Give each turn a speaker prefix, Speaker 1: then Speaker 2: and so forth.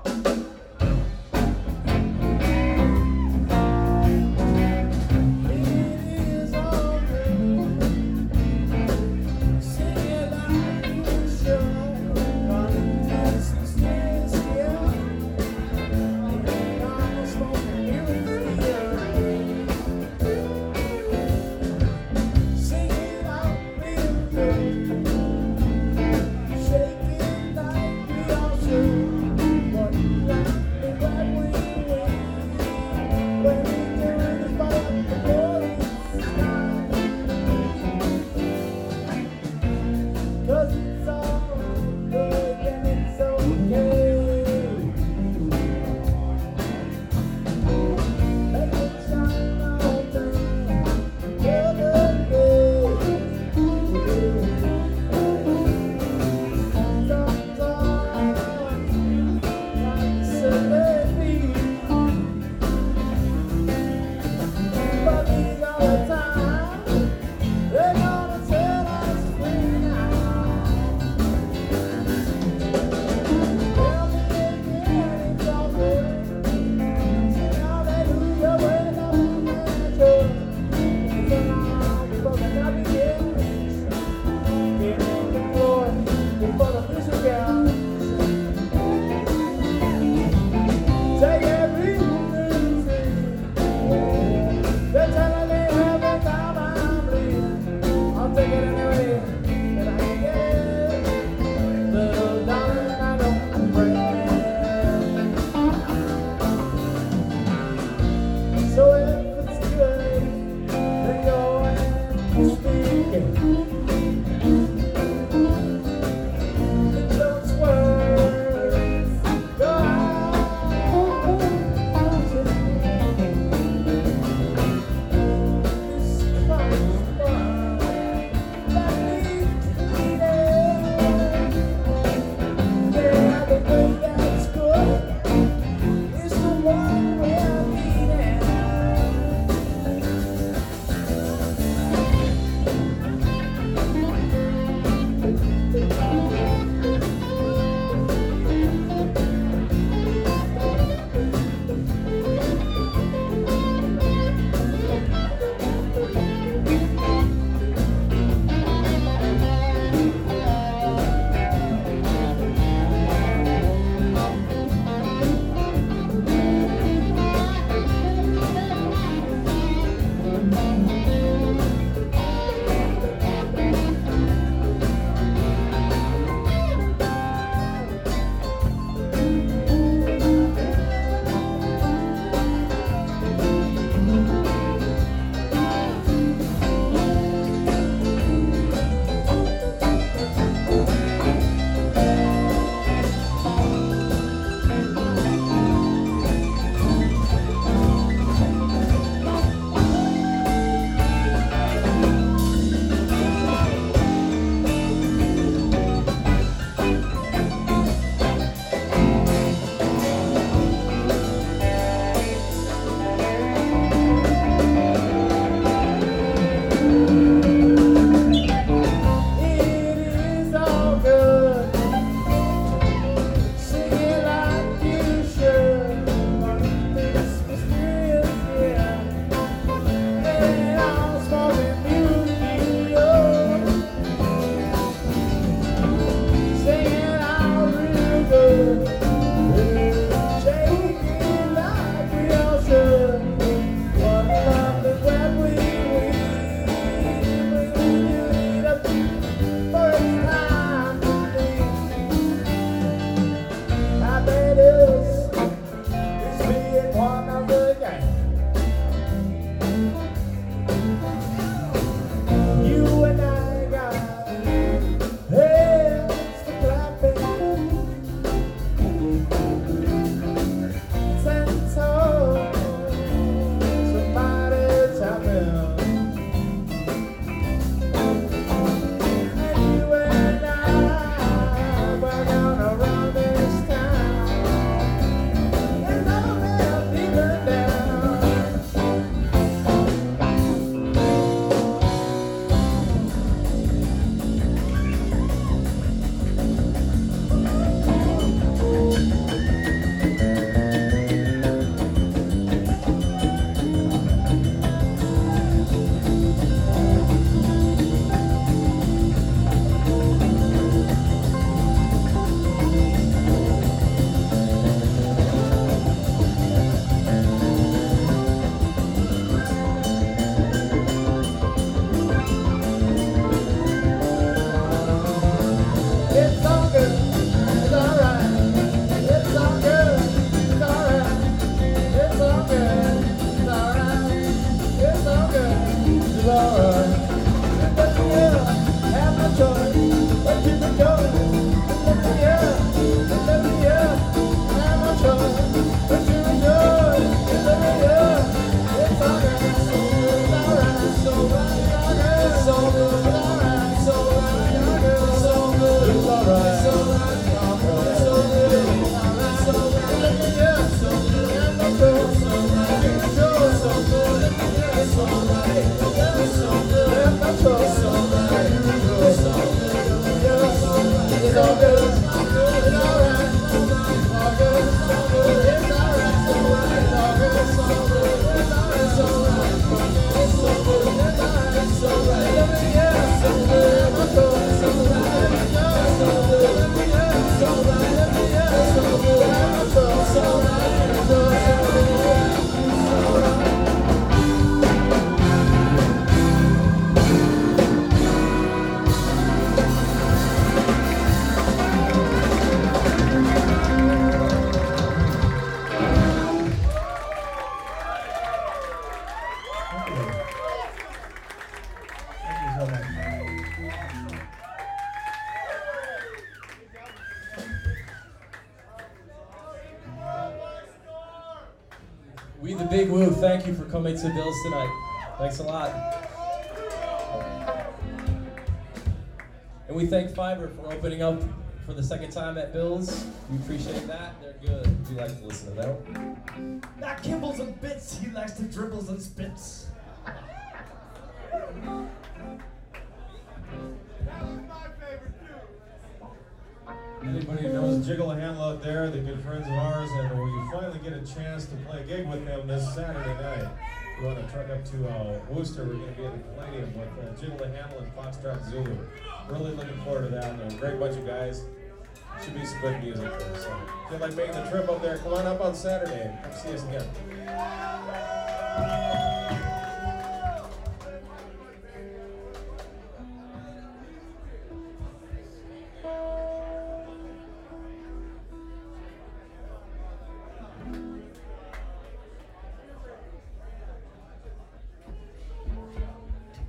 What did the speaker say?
Speaker 1: Shaking like we all should, but We the Big Woo, thank you for coming to Bill's tonight. Thanks a lot. And we thank Fiverr for opening up for the second time at Bill's. We appreciate that. They're good. We like to listen to them.
Speaker 2: Not kibbles and bits, he likes to dribbles and spits.
Speaker 3: Anybody who knows Jiggle a Handle out there, they're good friends of ours, and we finally get a chance to play a gig with them this Saturday night. We want to truck up to Worcester. We're going to be at the Palladium with Jiggle a Handle and Foxtrot Zulu. Really looking forward to that. They're a great bunch of guys. Should be some good music there. So if you feel like making the trip up there, come on up on Saturday and come see us again.